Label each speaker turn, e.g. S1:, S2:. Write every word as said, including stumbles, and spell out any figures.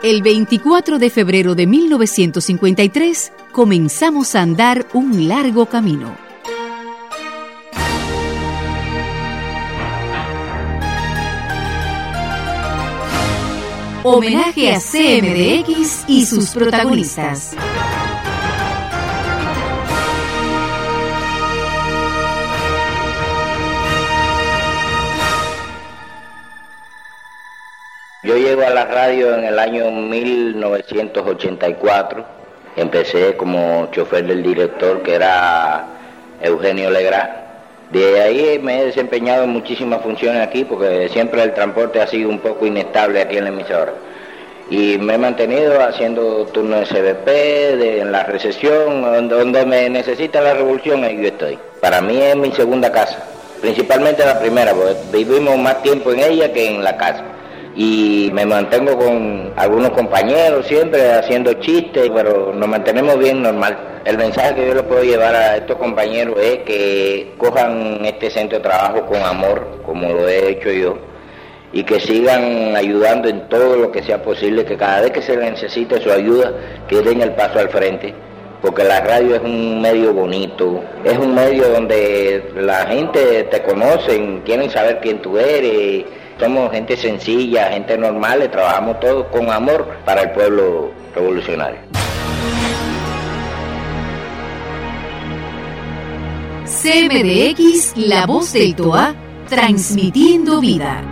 S1: El veinticuatro de febrero de mil novecientos cincuenta y tres comenzamos a andar un largo camino. Homenaje a C M D X y sus protagonistas.
S2: Yo llego a la radio en el año mil novecientos ochenta y cuatro. Empecé como chofer del director, que era Eugenio Legrand. De ahí me he desempeñado en muchísimas funciones aquí, porque siempre el transporte ha sido un poco inestable aquí en la emisora. Y me he mantenido haciendo turnos de C B P, de, en la recesión, donde, donde me necesita la revolución, ahí yo estoy. Para mí es mi segunda casa, principalmente la primera, porque vivimos más tiempo en ella que en la casa. Y me mantengo con algunos compañeros siempre haciendo chistes, pero nos mantenemos bien normal. El mensaje que yo le puedo llevar a estos compañeros es que cojan este centro de trabajo con amor, como lo he hecho yo, y que sigan ayudando en todo lo que sea posible, que cada vez que se necesite su ayuda, que den el paso al frente, porque la radio es un medio bonito, es un medio donde la gente te conoce, quieren saber quién tú eres. Somos gente sencilla, gente normal, trabajamos todos con amor para el pueblo revolucionario.
S1: C M D X, la voz del Toa, transmitiendo vida.